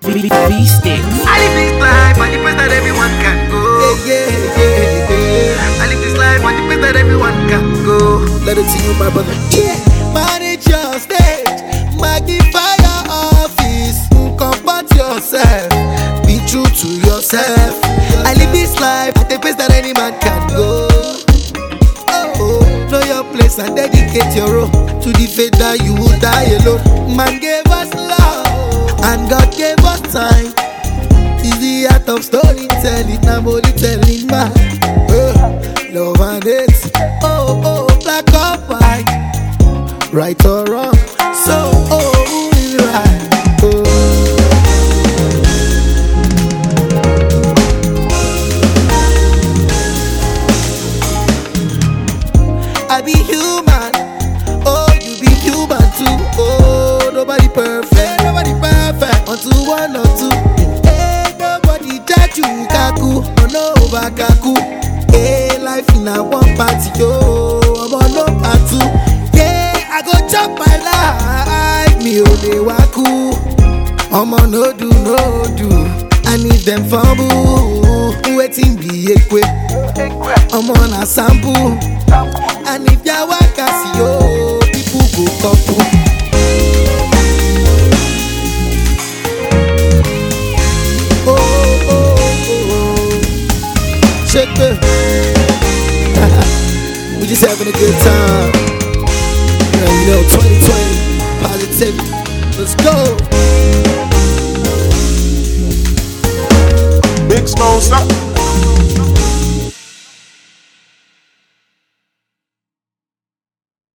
V-Stick. I live this life on the place that everyone can go. I live this life on the place that everyone can go. Let it to you, my brother. Yeah. Manage your stage, magnify your office, comfort yourself, be true to yourself. I live this life at the place that any man can go. Know your place and dedicate your role to the faith that you will die alone. Man gave us love and God gave us time. It's the art of storytelling, I'm only telling man. Love and hate, black or white, right or wrong, so who is right? I be human, you be human too. Nobody perfect, unto one or two. Hey, nobody judge you, kaku, no over kaku. Hey, life in a one party, I'm on no part two. Yeah, I go chop my life, me only waku. I'm on no do, I need them fumble. Waiting be equi, I'm on a sample. And if ya waka see yo, people go couple. Shake it. We just having a good time. You know, 2020, positive. Let's go. Big Smoke, stop.